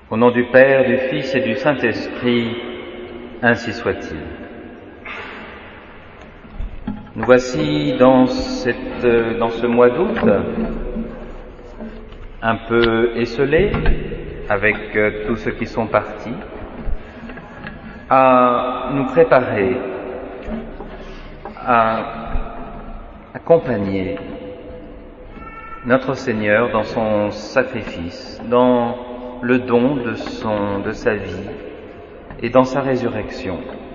Au nom du Père, du Fils et du Saint-Esprit, ainsi soit-il. Nous voici dans ce mois d'août, un peu esselés avec tous ceux qui sont partis, à nous préparer, à accompagner notre Seigneur dans son sacrifice, dans le don de sa vie et dans sa résurrection.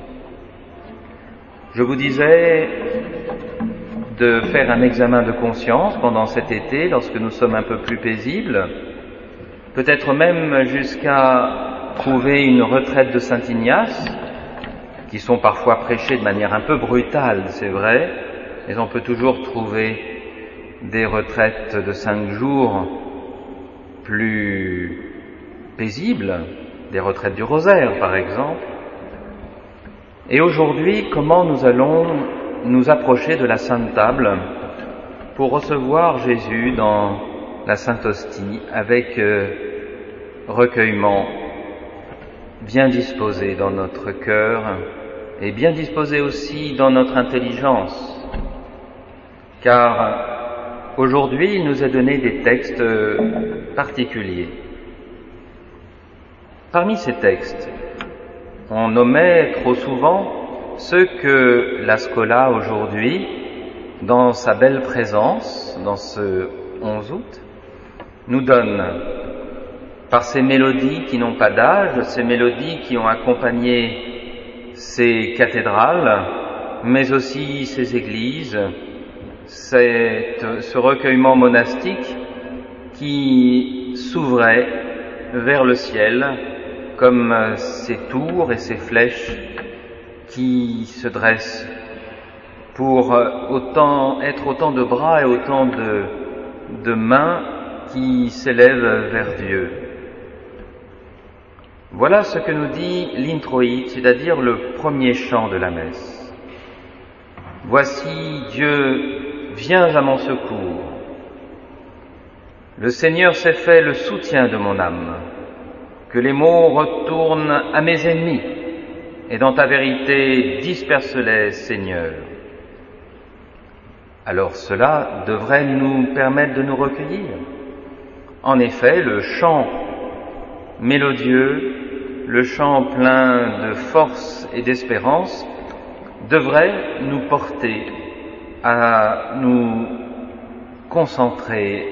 Je vous disais de faire un examen de conscience pendant cet été, lorsque nous sommes un peu plus paisibles, peut-être même jusqu'à trouver une retraite de Saint Ignace, qui sont parfois prêchées de manière un peu brutale, c'est vrai, mais on peut toujours trouver des retraites de 5 jours plus paisibles, des retraites du rosaire par exemple. Et aujourd'hui, comment nous allons nous approcher de la Sainte Table pour recevoir Jésus dans la Sainte Hostie avec recueillement, bien disposé dans notre cœur et bien disposé aussi dans notre intelligence, car aujourd'hui il nous est donné des textes particuliers. Parmi ces textes, on omet trop souvent ceux que la Schola aujourd'hui, dans sa belle présence, dans ce 11 août, nous donne par ces mélodies qui n'ont pas d'âge, ces mélodies qui ont accompagné ces cathédrales, mais aussi ces églises, ce recueillement monastique qui s'ouvrait vers le ciel, comme ces tours et ces flèches qui se dressent pour être autant de bras et autant de mains qui s'élèvent vers Dieu. Voilà ce que nous dit l'introïte, c'est-à-dire le premier chant de la messe. Voici Dieu, viens à mon secours. Le Seigneur s'est fait le soutien de mon âme. Que les maux retournent à mes ennemis, et dans ta vérité disperse-les, Seigneur. Alors cela devrait nous permettre de nous recueillir. En effet, le chant mélodieux, le chant plein de force et d'espérance devrait nous porter à nous concentrer,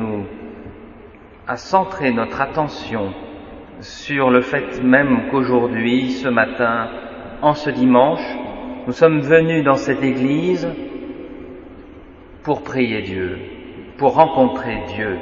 à centrer notre attention sur le fait même qu'aujourd'hui, ce matin, en ce dimanche, nous sommes venus dans cette église pour prier Dieu, pour rencontrer Dieu.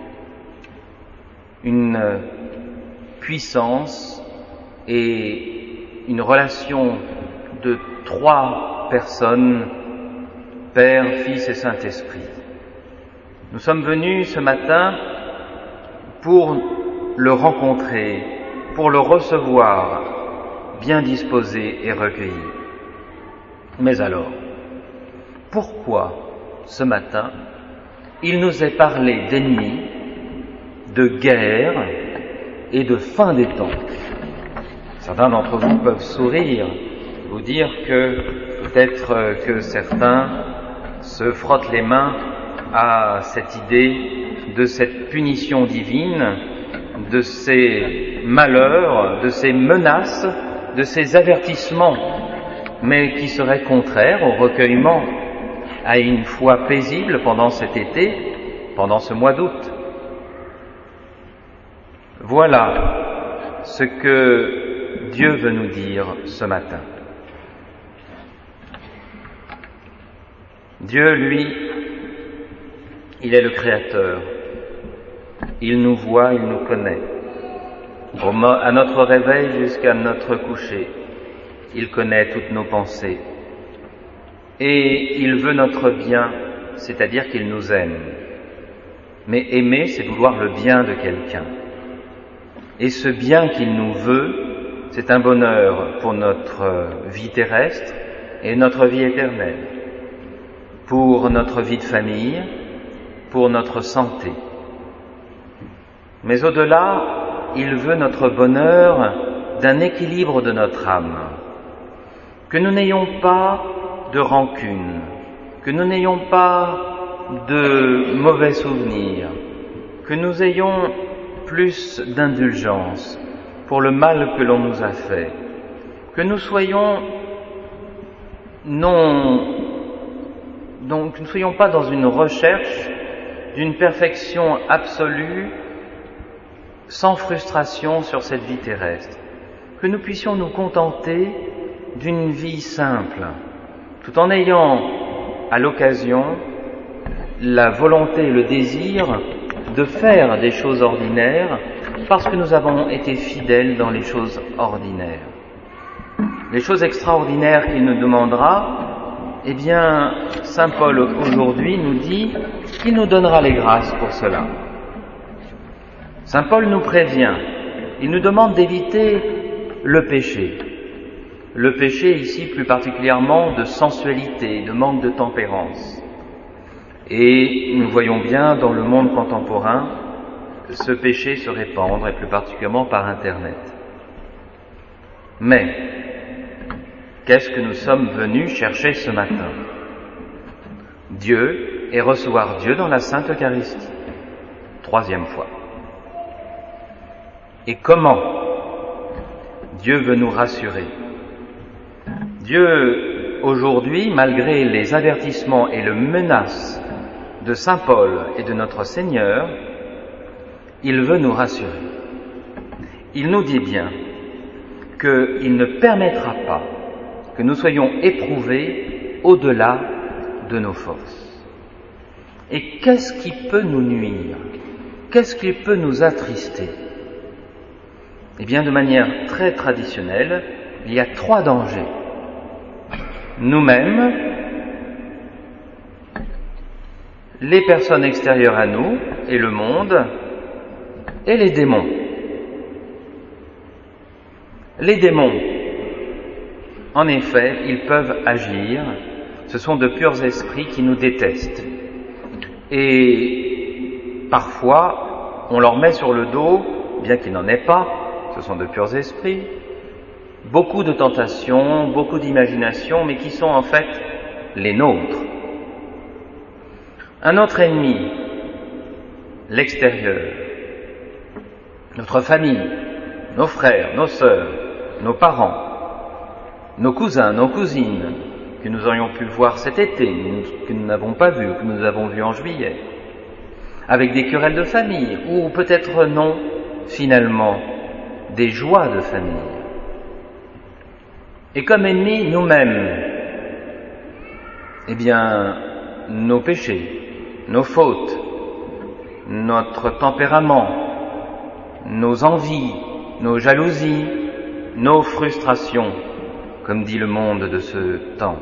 Une puissance et une relation de 3 personnes, Père, Fils et Saint-Esprit. Nous sommes venus ce matin pour le rencontrer, pour le recevoir, bien disposé et recueilli. Mais alors, pourquoi ce matin il nous est parlé d'ennemis, de guerre et de fin des temps? Certains d'entre vous peuvent sourire, vous dire que peut-être que certains se frottent les mains à cette idée de cette punition divine, de ces malheurs, de ces menaces, de ces avertissements, mais qui seraient contraires au recueillement, à une foi paisible pendant cet été, pendant ce mois d'août. Voilà ce que Dieu veut nous dire ce matin. Dieu, lui, il est le Créateur. Il nous voit, il nous connaît. À notre réveil jusqu'à notre coucher, il connaît toutes nos pensées. Et il veut notre bien, c'est-à-dire qu'il nous aime. Mais aimer, c'est vouloir le bien de quelqu'un. Et ce bien qu'il nous veut, c'est un bonheur pour notre vie terrestre et notre vie éternelle, pour notre vie de famille, pour notre santé. Mais au-delà, il veut notre bonheur d'un équilibre de notre âme, que nous n'ayons pas de rancune, que nous n'ayons pas de mauvais souvenirs, que nous ayons plus d'indulgence pour le mal que l'on nous a fait, que nous soyons donc ne soyons pas dans une recherche d'une perfection absolue, sans frustration sur cette vie terrestre, que nous puissions nous contenter d'une vie simple, tout en ayant à l'occasion la volonté et le désir de faire des choses ordinaires parce que nous avons été fidèles dans les choses ordinaires. Les choses extraordinaires qu'il nous demandera, eh bien, saint Paul aujourd'hui nous dit qu'il nous donnera les grâces pour cela. Saint Paul nous prévient, il nous demande d'éviter le péché. Le péché ici plus particulièrement de sensualité, de manque de tempérance. Et nous voyons bien dans le monde contemporain ce péché se répandre, et plus particulièrement par Internet. Mais, qu'est-ce que nous sommes venus chercher ce matin? Dieu et recevoir Dieu dans la Sainte Eucharistie. 3e fois. Et comment Dieu veut nous rassurer? Dieu, aujourd'hui, malgré les avertissements et les menaces de saint Paul et de notre Seigneur, il veut nous rassurer. Il nous dit bien qu'il ne permettra pas que nous soyons éprouvés au-delà de nos forces. Et qu'est-ce qui peut nous nuire? Qu'est-ce qui peut nous attrister? Eh bien, de manière très traditionnelle, il y a 3 dangers. Nous-mêmes, les personnes extérieures à nous et le monde, et les démons. Les démons, en effet, ils peuvent agir, ce sont de purs esprits qui nous détestent. Et parfois, on leur met sur le dos, bien qu'il n'en ait pas, ce sont de purs esprits, beaucoup de tentations, beaucoup d'imagination, mais qui sont en fait les nôtres. Un autre ennemi, l'extérieur, notre famille, nos frères, nos sœurs, nos parents, nos cousins, nos cousines, que nous aurions pu voir cet été, que nous n'avons pas vu, que nous avons vu en juillet, avec des querelles de famille, ou peut-être non, finalement, des joies de famille. Et comme ennemis nous-mêmes, eh bien, nos péchés, nos fautes, notre tempérament, nos envies, nos jalousies, nos frustrations, comme dit le monde de ce temps.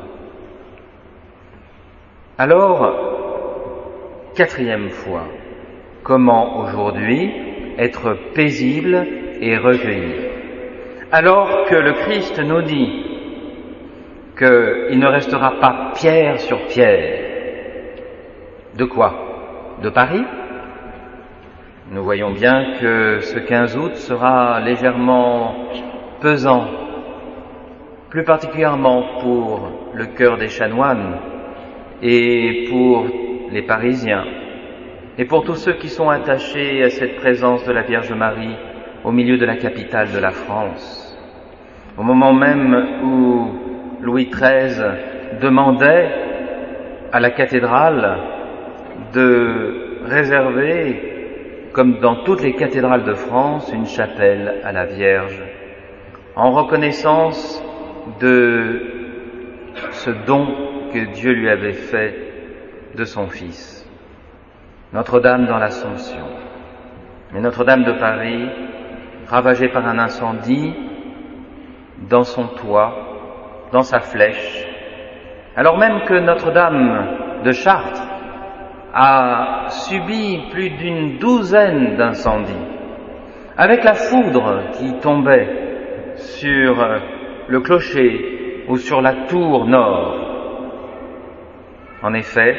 Alors, 4e fois, comment aujourd'hui être paisible et recueilli? Alors que le Christ nous dit qu'il ne restera pas pierre sur pierre. De quoi? De Paris? Nous voyons bien que ce 15 août sera légèrement pesant, plus particulièrement pour le cœur des chanoines et pour les Parisiens et pour tous ceux qui sont attachés à cette présence de la Vierge Marie au milieu de la capitale de la France. Au moment même où Louis XIII demandait à la cathédrale de réserver, comme dans toutes les cathédrales de France, une chapelle à la Vierge, en reconnaissance de ce don que Dieu lui avait fait de son Fils. Notre-Dame dans l'Assomption. Mais Notre-Dame de Paris, ravagée par un incendie, dans son toit, dans sa flèche, alors même que Notre-Dame de Chartres a subi plus d'une 12aine d'incendies, avec la foudre qui tombait sur le clocher ou sur la tour nord. En effet,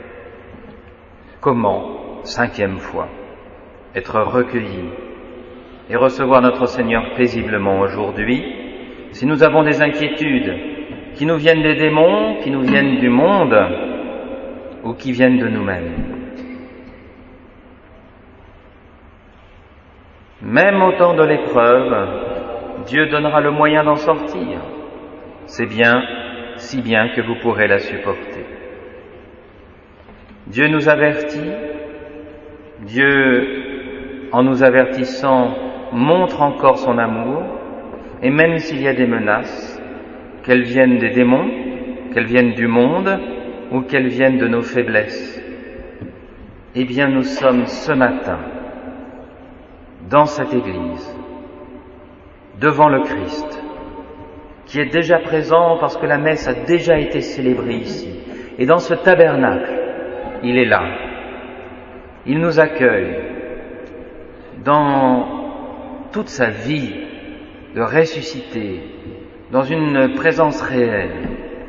comment, 5e fois, être recueilli et recevoir notre Seigneur paisiblement aujourd'hui. Si nous avons des inquiétudes qui nous viennent des démons, qui nous viennent du monde ou qui viennent de nous-mêmes. Même au temps de l'épreuve, Dieu donnera le moyen d'en sortir. C'est bien, si bien que vous pourrez la supporter. Dieu nous avertit, Dieu, en nous avertissant, montre encore son amour, et même s'il y a des menaces, qu'elles viennent des démons, qu'elles viennent du monde, ou qu'elles viennent de nos faiblesses, eh bien nous sommes ce matin, dans cette Église, devant le Christ, qui est déjà présent parce que la messe a déjà été célébrée ici. Et dans ce tabernacle, il est là. Il nous accueille dans toute sa vie de ressuscité, dans une présence réelle.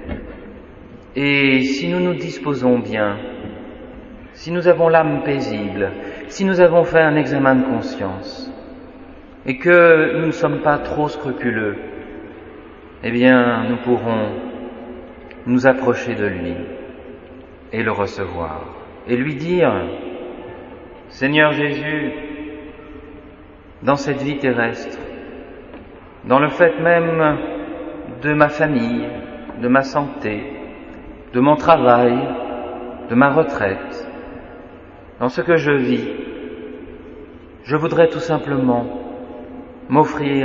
Et si nous nous disposons bien, si nous avons l'âme paisible, si nous avons fait un examen de conscience, et que nous ne sommes pas trop scrupuleux, eh bien, nous pourrons nous approcher de lui et le recevoir, et lui dire, Seigneur Jésus, dans cette vie terrestre, dans le fait même de ma famille, de ma santé, de mon travail, de ma retraite, dans ce que je vis, je voudrais tout simplement m'offrir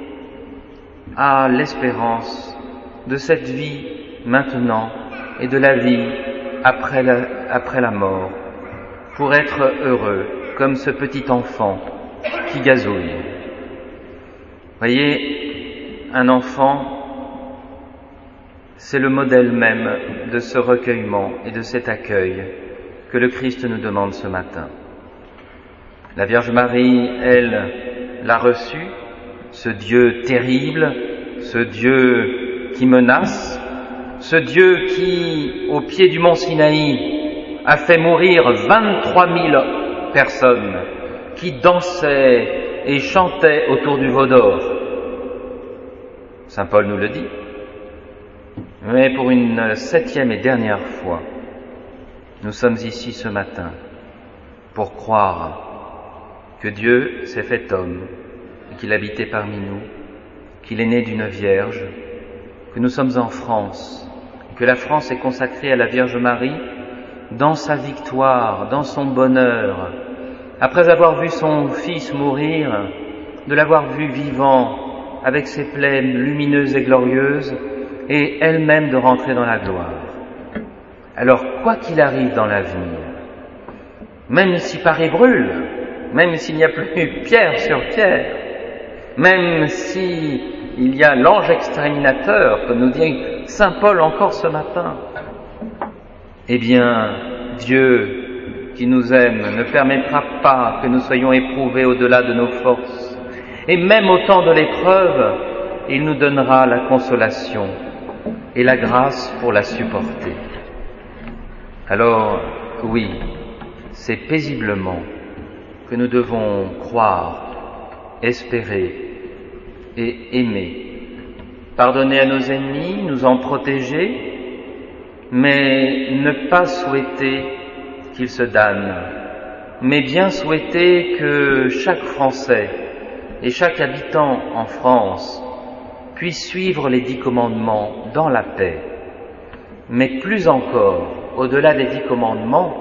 à l'espérance de cette vie maintenant et de la vie après la mort, pour être heureux comme ce petit enfant qui gazouille. Voyez, un enfant, c'est le modèle même de ce recueillement et de cet accueil que le Christ nous demande ce matin. La Vierge Marie, elle, l'a reçu, ce Dieu terrible, ce Dieu qui menace, ce Dieu qui, au pied du mont Sinaï, a fait mourir 23 000 personnes qui dansaient et chantaient autour du veau d'or. Saint Paul nous le dit. Mais pour une 7e et dernière fois, nous sommes ici ce matin pour croire que Dieu s'est fait homme, qu'il habitait parmi nous, qu'il est né d'une vierge, que nous sommes en France, que la France est consacrée à la Vierge Marie dans sa victoire, dans son bonheur, après avoir vu son Fils mourir, de l'avoir vu vivant avec ses plaies lumineuses et glorieuses, et elle-même de rentrer dans la gloire. Alors, quoi qu'il arrive dans l'avenir, même si Paris brûle, même s'il n'y a plus pierre sur pierre, même s'il y a l'ange exterminateur, comme nous dit Saint Paul encore ce matin, eh bien, Dieu qui nous aime ne permettra pas que nous soyons éprouvés au-delà de nos forces. Et même au temps de l'épreuve, il nous donnera la consolation et la grâce pour la supporter. Alors, oui, c'est paisiblement que nous devons croire, espérer et aimer. Pardonner à nos ennemis, nous en protéger, mais ne pas souhaiter qu'ils se damnent, mais bien souhaiter que chaque Français et chaque habitant en France puisse suivre les 10 commandements dans la paix, mais plus encore, au-delà des 10 commandements,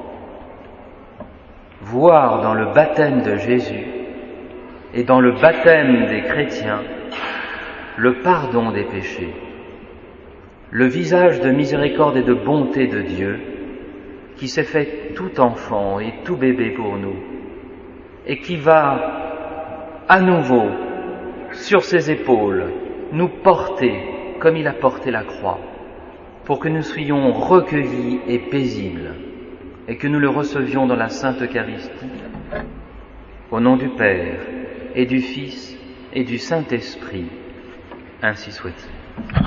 voir dans le baptême de Jésus et dans le baptême des chrétiens le pardon des péchés, le visage de miséricorde et de bonté de Dieu qui s'est fait tout enfant et tout bébé pour nous et qui va à nouveau sur ses épaules nous porter comme il a porté la croix pour que nous soyons recueillis et paisibles et que nous le recevions dans la Sainte Eucharistie. Au nom du Père et du Fils et du Saint-Esprit, ainsi soit-il.